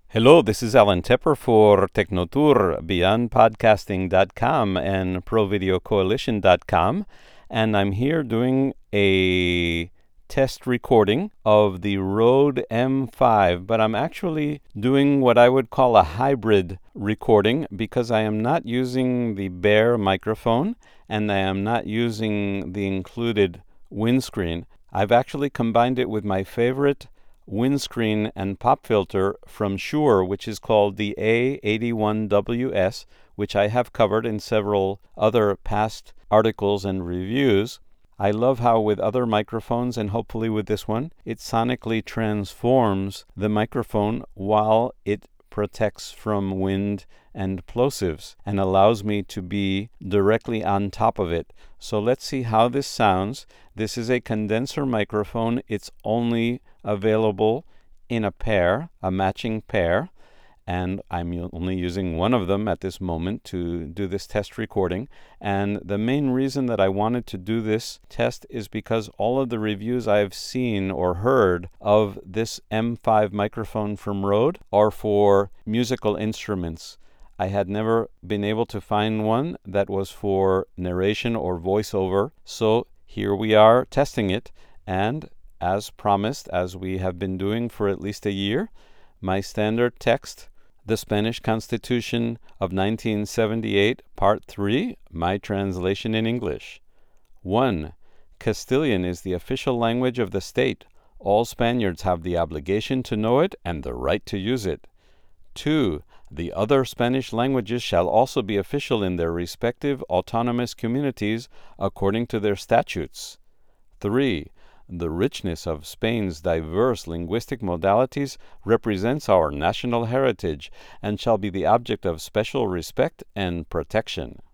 Hello, this is Alan Tepper for Technotour, BeyondPodcasting.com and ProVideoCoalition.com, and I'm here doing a test recording of the Rode M5, but I'm actually doing what I would call a hybrid recording because I am not using the bare microphone and I am not using the included windscreen. I've actually combined it with my favorite windscreen and pop filter from Shure, which is called the A81WS, which I have covered in several other past articles and reviews. I love how with other microphones, and hopefully with this one, it sonically transforms the microphone while it protects from wind and plosives and allows me to be directly on top of it. So let's see how this sounds. This is a condenser microphone. It's only available in a pair, a matching pair, and I'm only using one of them at this moment to do this test recording. And the main reason that I wanted to do this test is because all of the reviews I've seen or heard of this M5 microphone from Rode are for musical instruments. I had never been able to find one that was for narration or voiceover, so here we are testing it, and as promised, as we have been doing for at least a year, my standard text, the Spanish Constitution of 1978, Part 3, my translation in English. 1. Castilian is the official language of the state. All Spaniards have the obligation to know it and the right to use it. 2. The other Spanish languages shall also be official in their respective autonomous communities according to their statutes. 3. The richness of Spain's diverse linguistic modalities represents our national heritage and shall be the object of special respect and protection.